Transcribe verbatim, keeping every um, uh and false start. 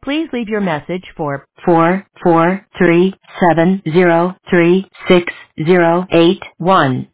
Please leave your message for four four three seven zero three six zero eight one.